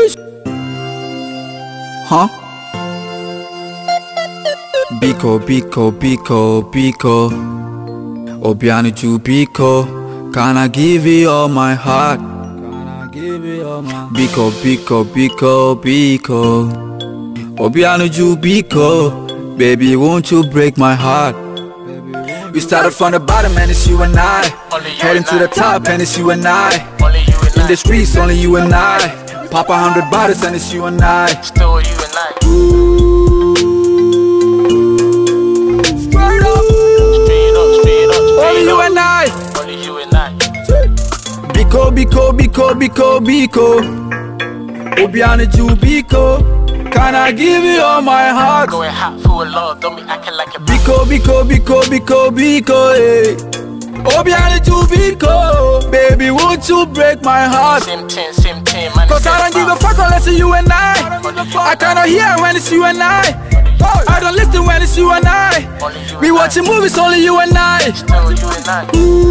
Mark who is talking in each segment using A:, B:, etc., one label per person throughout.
A: Huh? Biko, Biko, Biko, Biko. Obianuju Biko. Can I give you all my heart? Biko, Biko, Biko, Biko. Obianuju Biko. Baby, won't you break my heart? We started from the bottom and it's you and I. Heading to the top and it's you and I. In the streets, only you and I. Pop 100 bottles and it's you and I.
B: Still you and I.
A: Straight up. Only you and I.
B: Only you and I.
A: Biko, Biko, Biko, Biko, Biko. Obianuju Biko. Can I give you all my heart?
B: Going hot for a lot, don't be acting like a
A: Biko, Biko, Biko, Biko, Biko, hey. Obianuju Biko. Baby, won't you break my heart?
B: Same team, man.
A: Cause I don't give a fuck unless it's you and I. I cannot hear when it's you and I. I don't listen when it's you and I. We watching movies, only you and I.
B: Still you and I.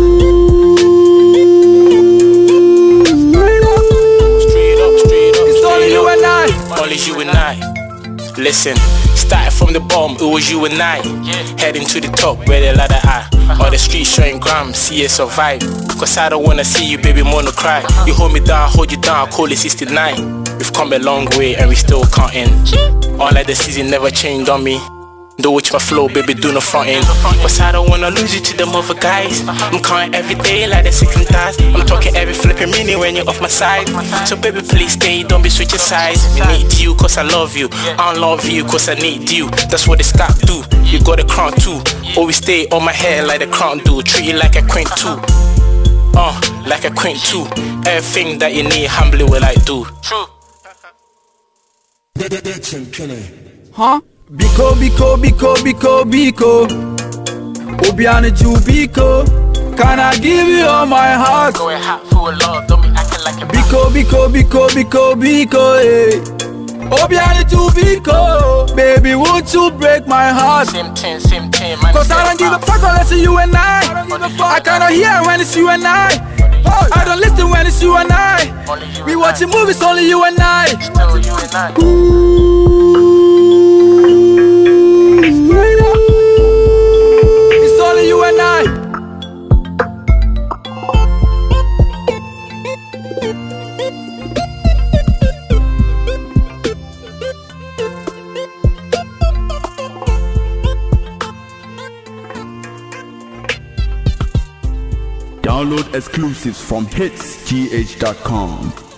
B: Straight up.
A: It's only you and I.
B: Only you and I. Listen, started from the bottom, it was you and I. Heading to the top where the ladder are. All the streets showing grams, see you survive. Cause I don't wanna see you, baby, wanna cry. You hold me down, hold you down, I call it 69. We've come a long way and we still counting. All like the season never changed on me. Do watch my flow, baby, do no fronting. Cause I don't wanna lose you to them other guys. I'm counting every day like the second task. I'm talking every flipping minute when you're off my side. So baby, please stay, don't be switching sides. I need you cause I love you. I don't love you cause I need you. That's what the scap do. You got the crown too. Always stay on my head like the crown do. Treat you like a queen too. Like a queen too. Everything that you need, humbly will I do. True.
A: Huh? Biko, Biko, Biko, Biko, Biko. Obianuju Biko. Can I give you all my heart?
B: Going hot for a lot, don't be acting like a
A: Biko, Biko, Biko, Biko, Biko, hey. Obianuju Biko. Baby, won't you break my heart?
B: Same team, man.
A: Cause I don't give a fuck unless it's you and I. I cannot hear when it's you and I. I don't listen when it's you and I. We watching movies, only you and I.
B: Still you and I.
A: It's only you and I.
C: Download exclusives from hitsgh.com.